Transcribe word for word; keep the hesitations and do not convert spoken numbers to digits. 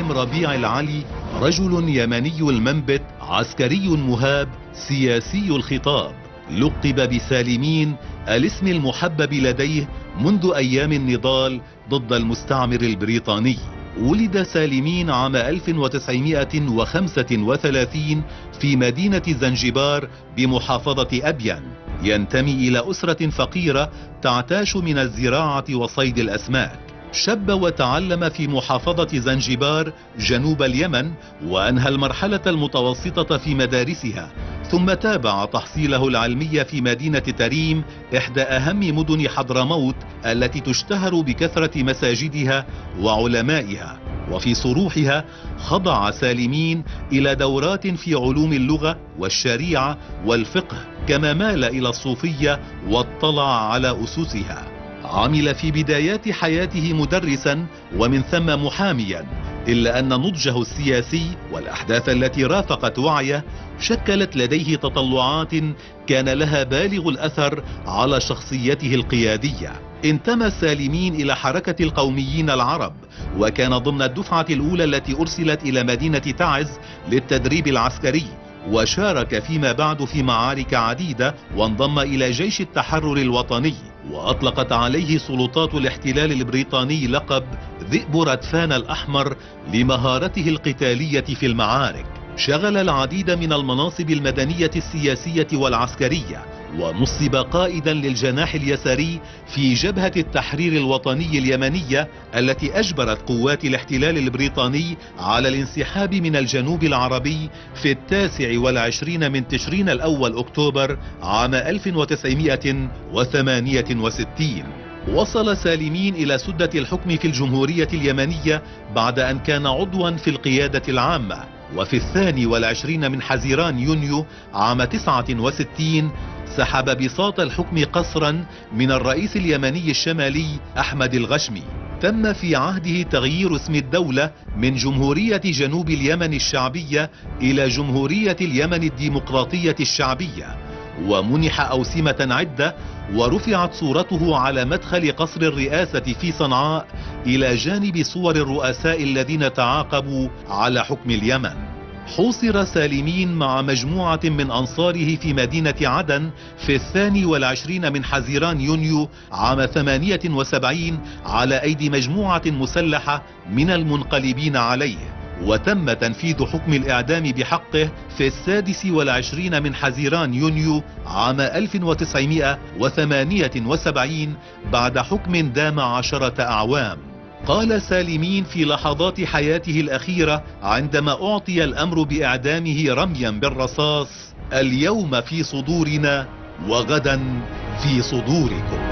سالم ربيع العلي رجل يمني المنبت، عسكري مهاب، سياسي الخطاب، لقب بسالمين، الاسم المحبب لديه منذ أيام النضال ضد المستعمر البريطاني. ولد سالمين عام ألف وتسعمائة وخمسة وثلاثين في مدينة زنجبار بمحافظة أبيان. ينتمي إلى أسرة فقيرة تعتاش من الزراعة وصيد الأسماك. شب وتعلم في محافظة زنجبار جنوب اليمن، وأنهى المرحلة المتوسطة في مدارسها، ثم تابع تحصيله العلمي في مدينة تريم، إحدى أهم مدن حضرموت التي تشتهر بكثرة مساجدها وعلمائها. وفي صروحها خضع سالمين إلى دورات في علوم اللغة والشريعة والفقه، كما مال إلى الصوفية واطلع على أسسها. عمل في بدايات حياته مدرسا ومن ثم محاميا، إلا أن نضجه السياسي والأحداث التي رافقت وعيه شكلت لديه تطلعات كان لها بالغ الأثر على شخصيته القيادية. انتمى سالمين إلى حركة القوميين العرب، وكان ضمن الدفعة الأولى التي أرسلت إلى مدينة تعز للتدريب العسكري، وشارك فيما بعد في معارك عديدة، وانضم إلى جيش التحرر الوطني. وأطلقت عليه سلطات الاحتلال البريطاني لقب ذئب ردفان الأحمر لمهارته القتالية في المعارك. شغل العديد من المناصب المدنية السياسية والعسكرية، ونصب قائدا للجناح اليساري في جبهة التحرير الوطني اليمنية التي أجبرت قوات الاحتلال البريطاني على الانسحاب من الجنوب العربي في التاسع والعشرين من تشرين الأول أكتوبر عام ألف وتسعمائة وثمانية وستين. وصل سالمين إلى سدة الحكم في الجمهورية اليمنية بعد أن كان عضوا في القيادة العامة، وفي الثاني والعشرين من حزيران يونيو عام تسعة وستين سحب بساط الحكم قسرا من الرئيس اليمني الشمالي أحمد الغشمي. تم في عهده تغيير اسم الدولة من جمهورية جنوب اليمن الشعبية إلى جمهورية اليمن الديمقراطية الشعبية، ومنح أوسمة عدة، ورفعت صورته على مدخل قصر الرئاسة في صنعاء إلى جانب صور الرؤساء الذين تعاقبوا على حكم اليمن. حوصر سالمين مع مجموعة من أنصاره في مدينة عدن في الثاني والعشرين من حزيران يونيو عام ثمانية وسبعين على أيدي مجموعة مسلحة من المنقلبين عليه، وتم تنفيذ حكم الإعدام بحقه في السادس والعشرين من حزيران يونيو عام ألف وتسعمائة وثمانية وسبعين بعد حكم دام عشرة أعوام. قال سالمين في لحظات حياته الأخيرة عندما أعطي الأمر بإعدامه رميا بالرصاص: اليوم في صدورنا وغدا في صدوركم.